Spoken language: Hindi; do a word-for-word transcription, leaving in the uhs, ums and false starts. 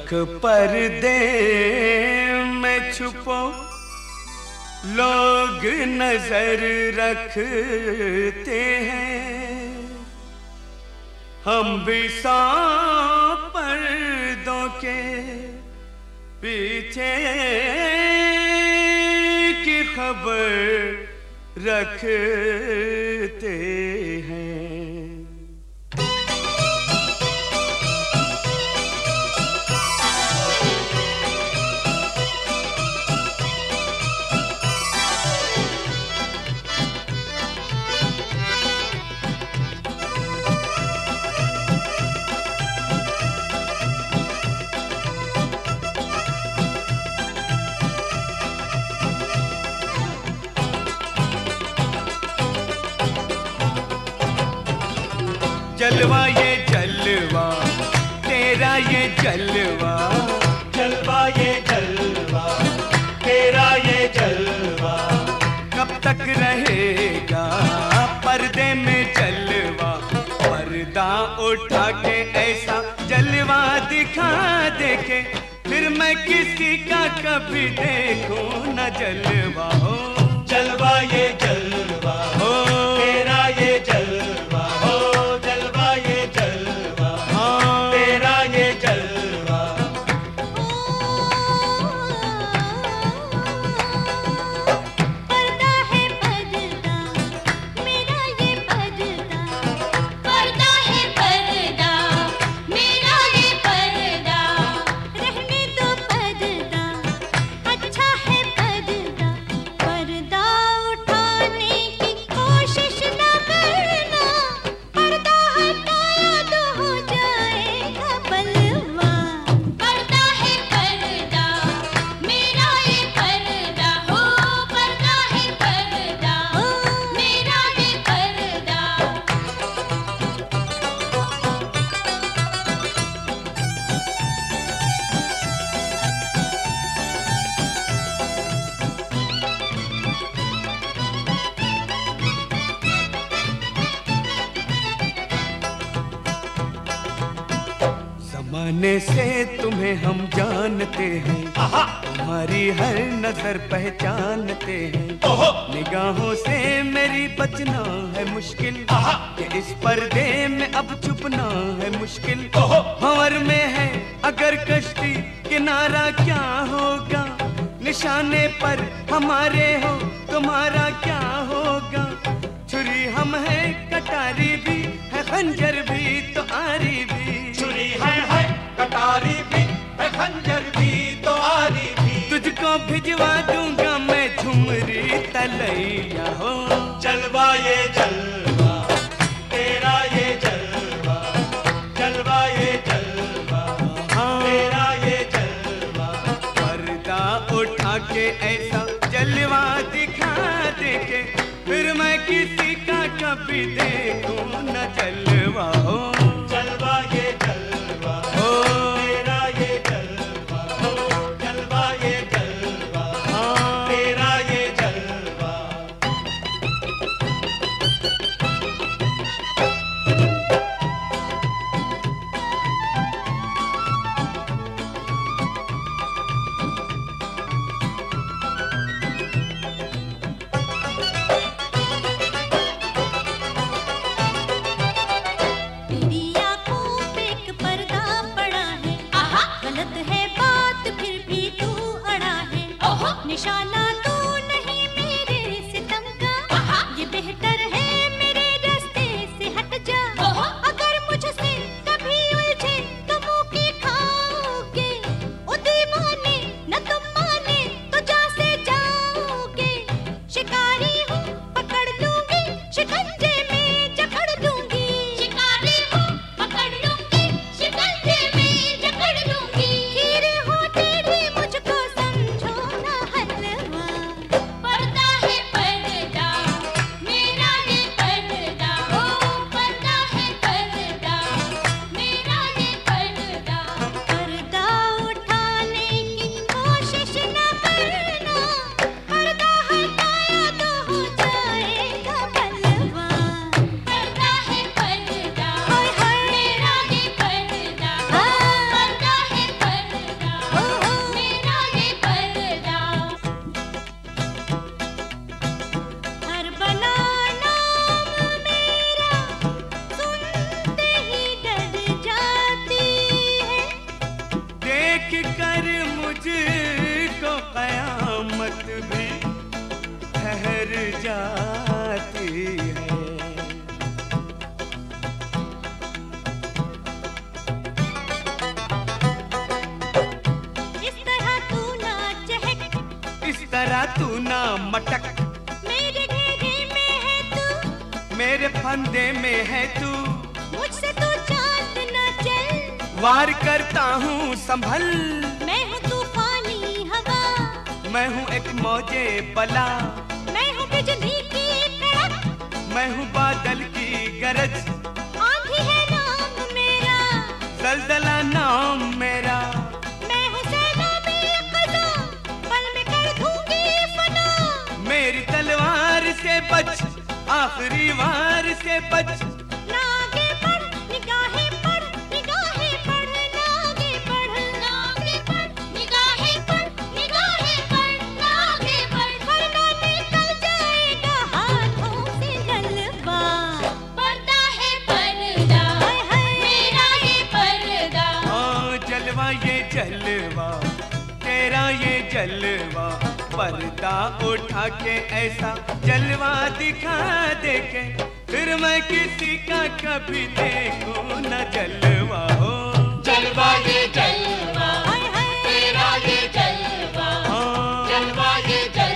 तक पर्दे में छुपो लोग नजर रखते हैं, हम भी सौ पर्दों के पीछे की खबर रखते हैं। जलवा ये जलवा तेरा ये जलवा, जलवा ये जलवा तेरा ये जलवा, कब तक रहेगा पर्दे में जलवा। पर्दा उठा के ऐसा जलवा दिखा दे के फिर मैं किसी का कभी देखूं न जलवा हो। जलवा ये जलवा हो तेरा ये जलवा, हो जलवा ये जलवा तेरा ये जलवा। पर्दा है पर्दा मेरा ये पर्दा, पर्दा है पर्दा मेरा ये पर्दा, रहने दो पर्दा अच्छा है पर्दा, पर्दा उठाने की कोशिश न करना, पर्दा हटाया तो हो जाएगा बलवा। पर्दा है पर्दा मेरा ये पर्दा, हो पर्दा है पर्दा मेरा ये पर्दा। जमाने से तुम्हें हम जानते हैं, तुम्हारी हर नजर पहचानते हैं। निगाहों से मेरी बचना है मुश्किल, कि इस पर्दे में अब छुपना है मुश्किल। भंवर में है अगर कश्ती किनारा क्या होगा, निशाने पर हमारे हो तुम्हारा क्या होगा। छुरी हम है कटारी भी है खंजर भी तो आरी भी, छुरी है है कटारी भी है खंजर भी तो आरी भी। तुझको भिजवा दूंगा मैं झुमरी तलैया हो। जलवा ये जलवा तेरा ये जलवा, जलवा ये जलवा तेरा ये जलवा। पर्दा उठा के ऐसा जलवा दिखा दे के फिर मैं किसी का कभी देखूं न जलवा हो। जलवा ये जलवा हो तेरा ये जलवा, हो जलवा ये जलवा तेरा ये जलवा। तेरी आँखों पे एक पर्दा पड़ा है, गलत है बात फिर भी तू अड़ा है। निशाना तू नहीं मेरे सितम का, ये बेहतर है मेरे रास्ते से हट जा। अगर मुझसे कभी उलझे तो मुँह की खाओगे, ओ दीवाने न तुम माने तो जा से जाओगे। शिकारी हूँ पकड़ लूंगी शिकंजे में जकड़ दूंगी, शिकारी हूँ पकड़ लूंगी शिकंजे में जकड़ दूंगी। खीर हो तेरी मुझको समझो ना हलवा, इस तरह तू ना मटक, मेरे घेरे में है तू, मेरे फंदे में है तू, मुझसे तू चांद न चल, वार करता हूँ संभल, मैं हूँ तूफानी हवा, मैं हूँ एक मौजे बला, मैं हूँ बिजली की कड़क, मैं हूँ बादल की गरज, आंधी है नाम मेरा, दलदला नाम मेरा, मैं हूँ सेना में क़ज़ा, पल में कर दूंगी फना, मेरी तलवार से बच, आखिरी वार से बच, ना आगे बढ़ निगाहें पढ़, निगाहें पढ़, ना आगे बढ़, ना आगे बढ़ निगाहें पढ़, निगाहें पढ़, ना आगे बढ़, वरना निकल जाएगा हाथों से जलवा। पर्दा है पर्दा, हाय हाय मेरा ये पर्दा, हाँ जलवा ये जलवा, तेरा ये जलवा, पर्दा उठा के ऐसा जलवा दिखा दे के, फिर मैं किसी का कभी देखूं न जलवा हो। जलवा ये जलवा, हाय हाय तेरा ये जलवा, हाँ जलवा ये जलवा।